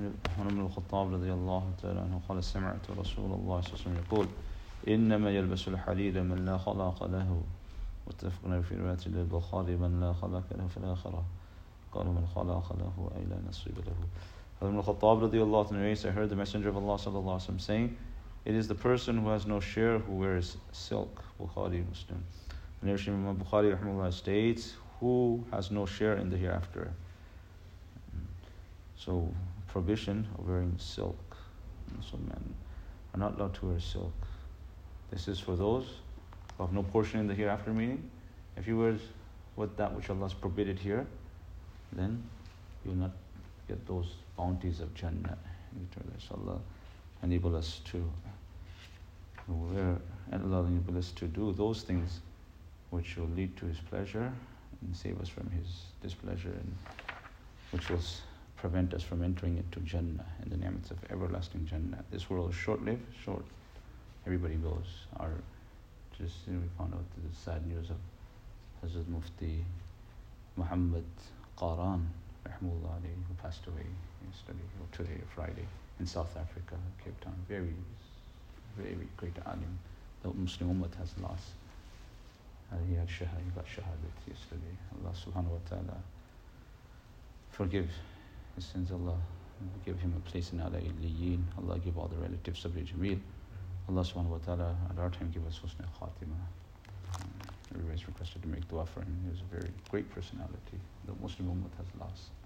عمر بن الخطاب رضي الله تعالى عنه قال سمعت رسول الله صلى الله عليه وسلم يقول إنما يلبس الحرير من لا خلاق له متفق في رواية البخاري من لا خلاق له في الآخرة قالوا من خلاق له أي لا نصيب له. Ibn al-Khattab radiallahu anhu, I heard the Messenger of Allah sallallahu alaihi wasallam saying, it is the person who has no share who wears silk. Bukhari, Muslim. And Imam Bukhari rahimahullah states, who has no share in the hereafter. So, prohibition of wearing silk. So men are not allowed to wear silk. This is for those who have no portion in the hereafter, meaning, if you wear what that which Allah has prohibited here, then you will not get those bounties of Jannah. So Allah enable us to wear, and Allah enable us to do those things which will lead to His pleasure and save us from His displeasure, and which will prevent us from entering into Jannah and the ni'mats of everlasting Jannah. This world is short-lived, short. Everybody goes. We found out the sad news of Hazrat Mufti Muhammad Qaran, rahmullah alayhi, who passed away yesterday or today or Friday in South Africa, Cape Town. Very, very great alim. The Muslim Ummah has lost. He got shahadat yesterday. Allah subhanahu wa ta'ala forgive his sins. Allah give him a place in Ala Illiyin. Allah give all the relatives Sabri Jameel. Allah subhanahu wa ta'ala at our time give us husn khatimah. Everybody is requested to make dua for him. He was a very great personality the Muslim Ummah has lost.